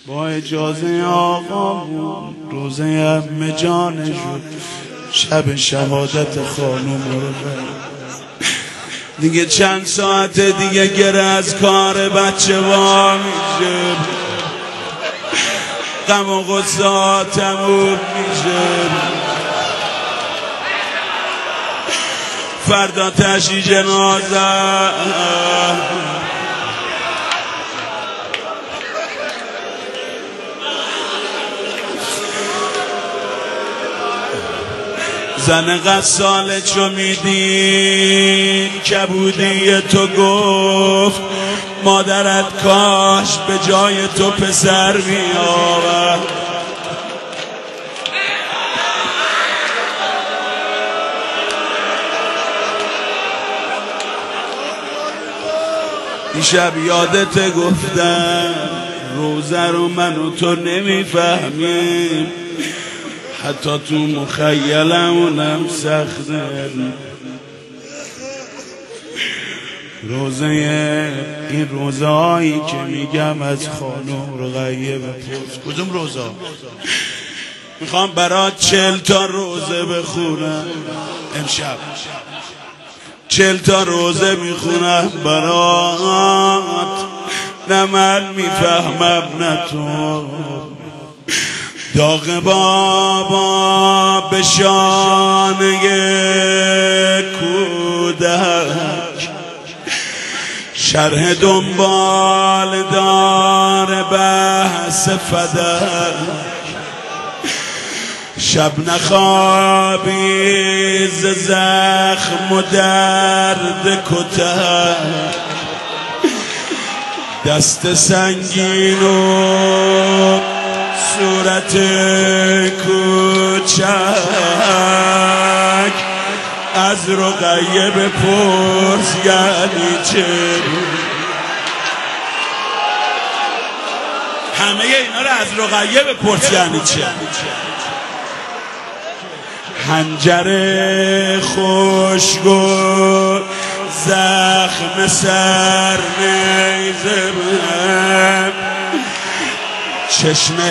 با اجازه آقا روزه ام جان شد شب شهادت خانوم رو دیگه چند ساعت دیگه گره از کار بچه وا میشه، غم و غصه تموم میشه، فردا تشییع جنازه زن غساله چو میدین کبودی تو گفت مادرت کاش به جای تو پسر میآورد. دیشب یادت گفتم روزه رو من و تو نمیفهمیم، حتی تو مخیلمونم سخته. روزه این روزهایی که میگم از خانم رقیه بپرس کدوم روزه؟ میخوام برات 40 تا روزه بخونم امشب، 40 تا روزه میخونم برات، نه من میفهمم نه تو. داغ بابا به شانه کودک، شرح دنبال دار بحث فدک، شب نخوابی ز زخم و درد کتک، دست سنگین و صورت کوچک، از رقیه بپرس یعنی چه؟ همه اینا رو از رقیه بپرس یعنی چه؟ حنجر خشک و زخم سر نیزه من، چشم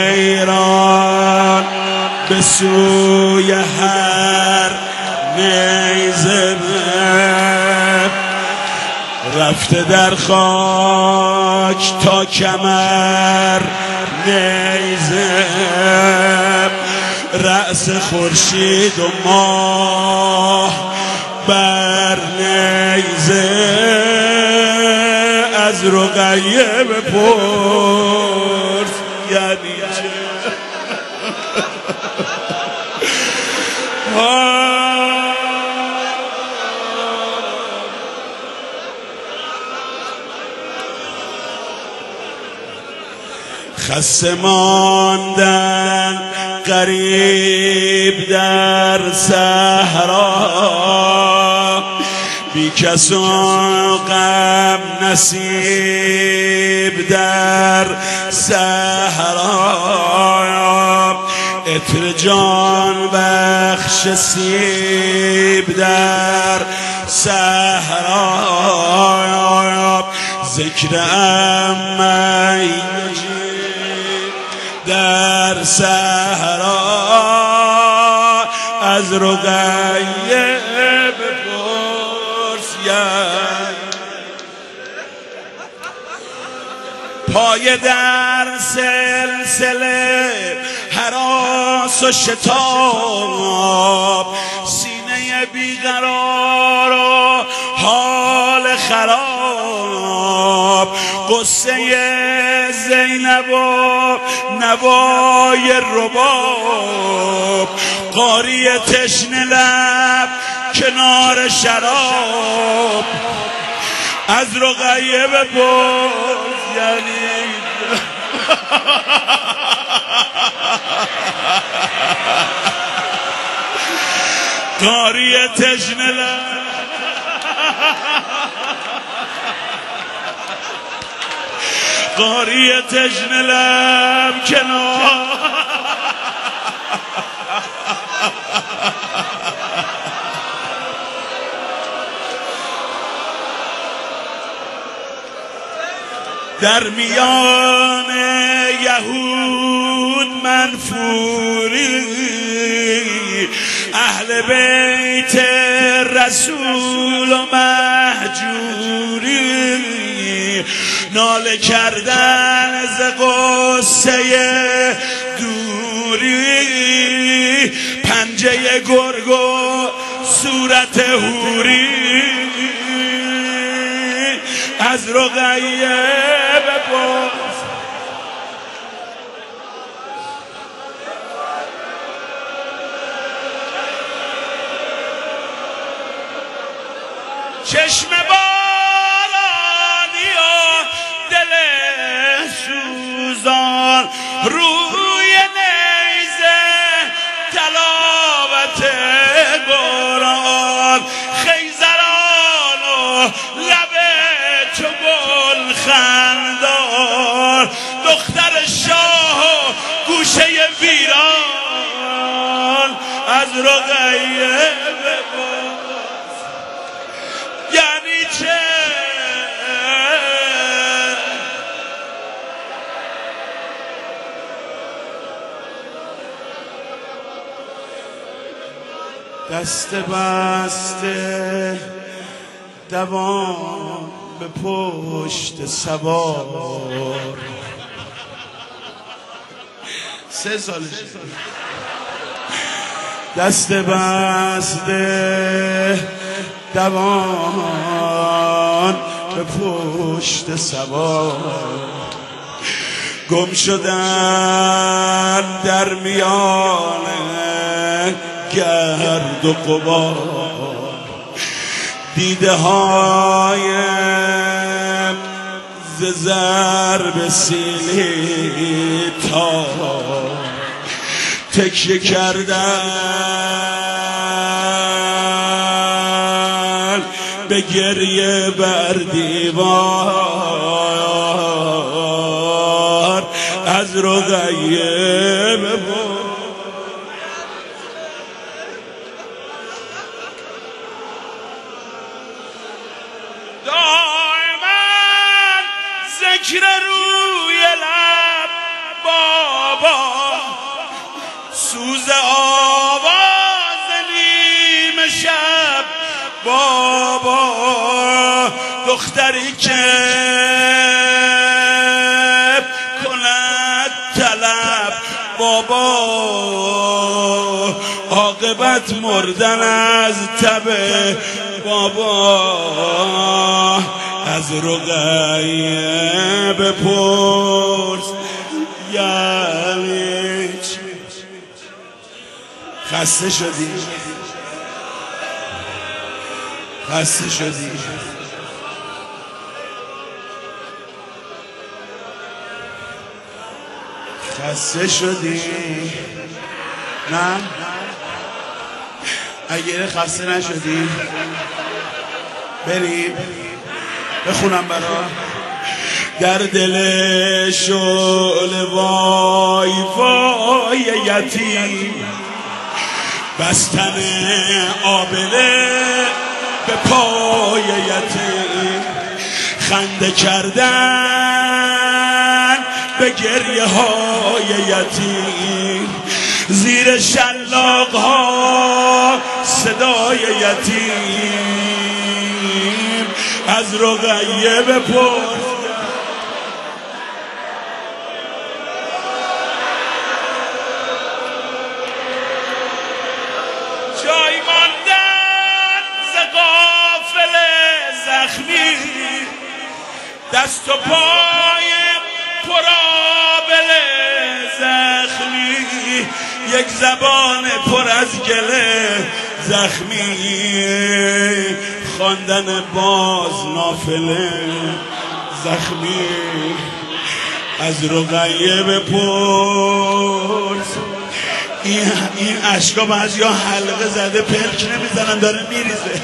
حیران به سوی هر نیزه من، رفته در خاک تا کمر نیزه، رأس خورشید و ماه بر نیزه، از رقیه بپرس یعنی چه؟ خسته ماندن غریب در صحرا، بی کس و غم نصیب در صحرا، عطر جان بخش سیب در صحرا، ذکر امی در صحرا، از رقیه بپرس پای در سلسله هراس و شتاب، سینه بیقرار و حال خراب، قصه زینب و نوای رباب، قاری تشنه لب کنار شراب، از رقیه بپرس یعنی قاری تشنه لب قاری تشنه لب کنار در میان یهود منفوری، اهل بیت رسول و مهجوری، ناله کردن ز غصه دوری، پنجه گرگ و صورت حوری، از رقیه بپرس چشم بارانی و دل سوزان، روی نیزه تلاوت قرآن، خیزران و لب چو گل خندان، دختر شاه و گوشه ویران، از رقیه بپرس یعنی چه؟ دست بسته دوان به پشت سوار، 3 سالشه، دست بسته دوان به پشت سوار، گم شدن در میان گرد و غبار، دیده های ز ضرب سیلی تا تکیه کردن به گریه بر دیوار، از رقیه بپرس ذکر روی لب بابا، سوز آواز نیم شب بابا، دختری که کند طلب بابا، عاقبت مردن از تب بابا، از رقیه بپرس یعنی چی؟ خسته شدی؟ خسته شدی؟ خسته شدی؟ نه؟ اگه خسته نشدی بریم بخونم برا در دل شعله وای وای یتیم، بستن آبله به پای یتیم، خنده کردن به گریه های یتیم، زیر شلاق ها صدای یتیم، از رقیه بپرس جای ماندن ز غافل زخمی، دست و پای پرآبل زخمی، یک زبان پر از گله زخمی، خواندن باز نافله زخمی، از رقیه بپرس این اشکا بعضی ها حلقه زده پلک نمیزنن داره میریزه،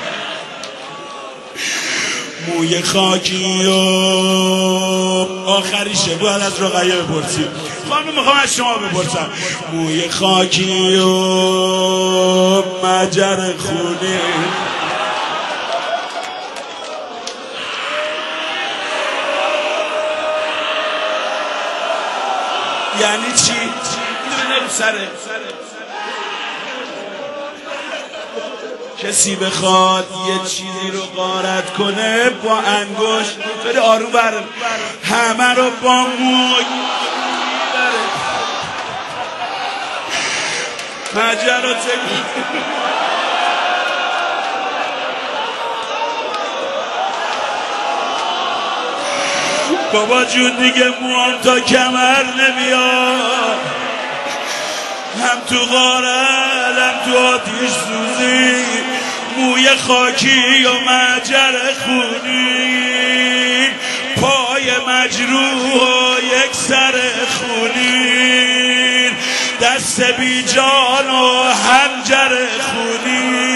موی خاکی و آخریشه باید از رقیه بپرسید. خانم میخوام از شما بپرسم موی خاکی و مجر خونی یعنی چی؟ اینو رو سره کسی بخواد یه چیزی رو غارت کنه با انگشت بده آروم بره همه رو با موی مجرات بابا جون دیگه موام تا کمر نمیاد هم تو غارت هم تو آتیش سوزی موی خاکی و مجر خونی پای مجروح و یک سر خونی دست بی جان و حنجر خونی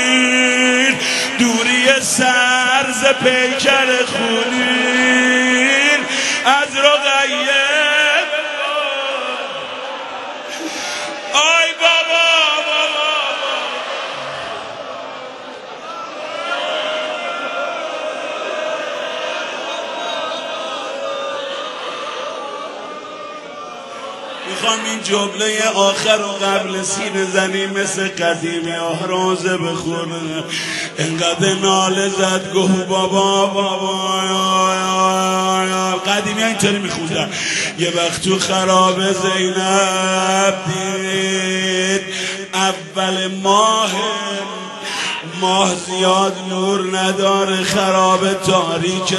دوری سرز پیکر خونی از رقیه آی بابا میخوام این جمله آخر و قبل سینه زنی مثل قدیمی ها روزه بخونه انقدر ناله زد گفت بابا قدیمی ها اینطوری میخوندن یه وقت تو خراب زینب دید اول ماه زیاد نور نداره خراب تاریک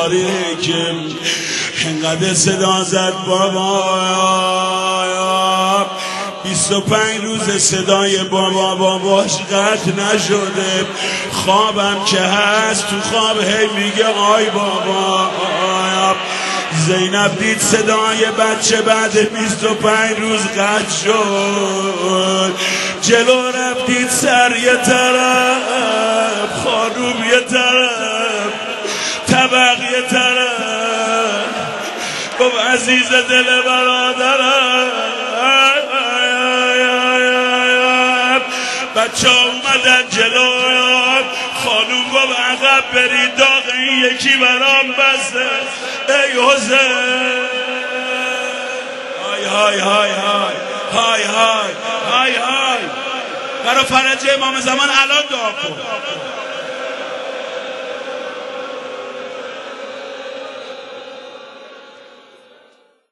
انقدر صدا زد بابا 25 روز صدای باباش قطع نشده خوابم که هست تو خواب هی میگه آی بابا زینب دید صدای بچه بعد 25 روز قطع شد جلو رفتید سر یه طرف خانوم یه طرف طبق یه طرف گفت عزیز دل برادرم بچه ها اومدن جلو خانوم گفت عقب برید داغ این یکی برام بسته ای حسین های برا فرج امام زمان الان دعا کن